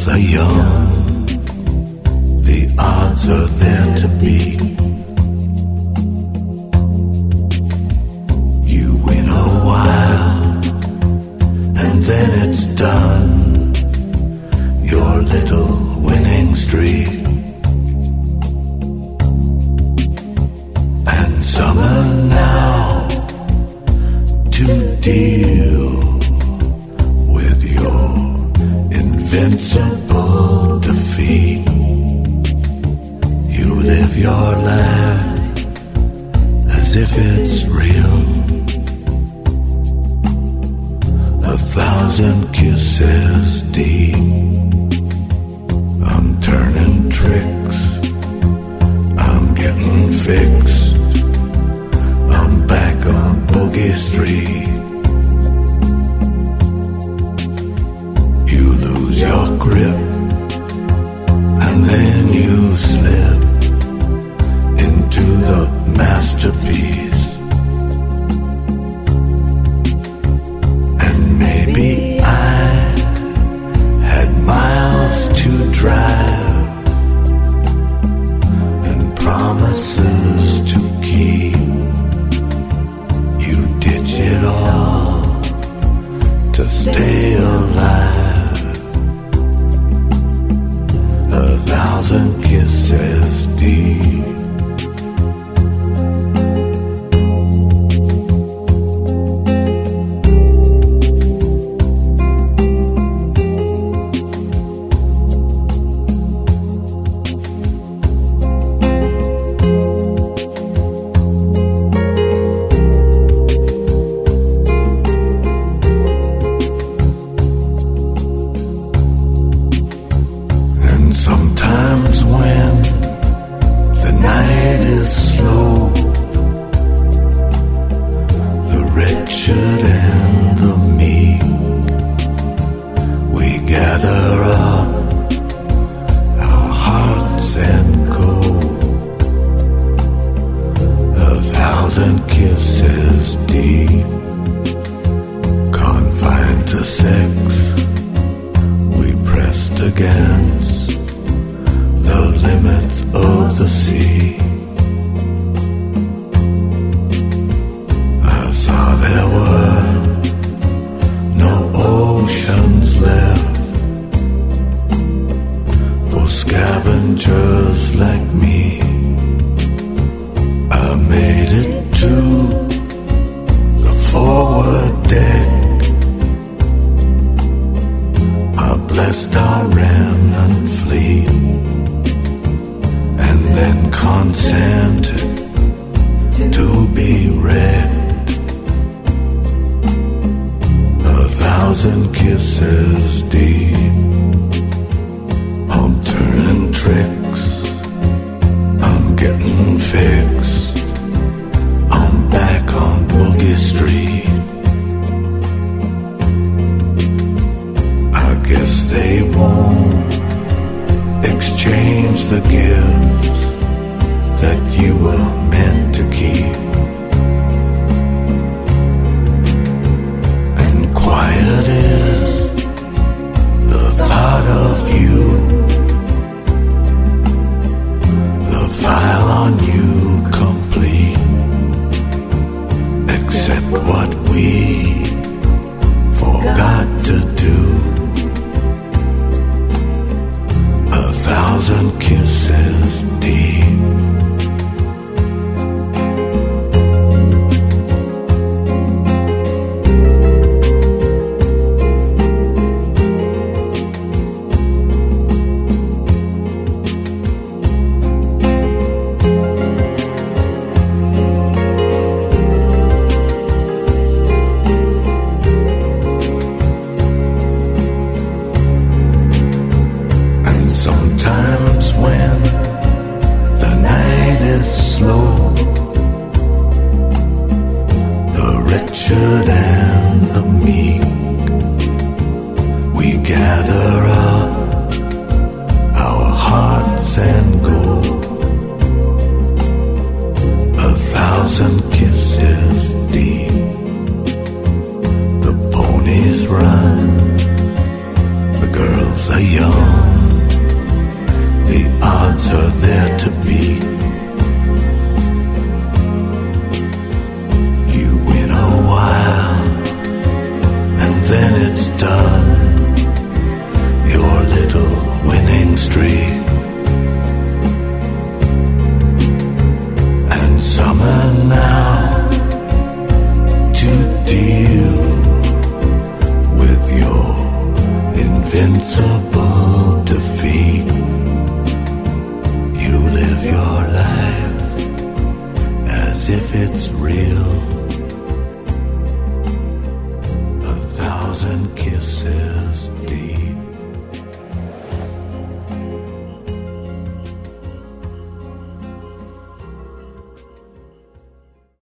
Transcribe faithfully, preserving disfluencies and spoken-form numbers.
Both are young, the odds are there to beat. You win a while, and then it's done, your little winning streak. And summer now to deal with your invincible defeat. You live your life as if it's real. A thousand kisses deep. I'm turning tricks, I'm getting fixed, I'm back on Boogie Street. You lose your grip, and then you slip into the masterpiece. And maybe I had miles to drive and promises to keep. You ditch it all to stay alive. A thousand kisses deep. Sometimes when the night is slow, the wretched and the meek, we gather up our hearts and go. A thousand kisses deep, confined to sex, we pressed against the limits of the sea. I saw there were no oceans left for scavengers like me. I made it to the forward deck. I blessed our remnant fleet, and then consented to be wrecked. A thousand kisses deep. I'm turning tricks, I'm getting fixed, I'm back on Boogie Street. I guess they won't exchange the gifts that you were meant to keep. And quiet is the thought of you, the file on you complete, except what we forgot to do. A thousand kisses girls are young, the odds are there to beat. You win a while, and then it's done. Your little winning streak.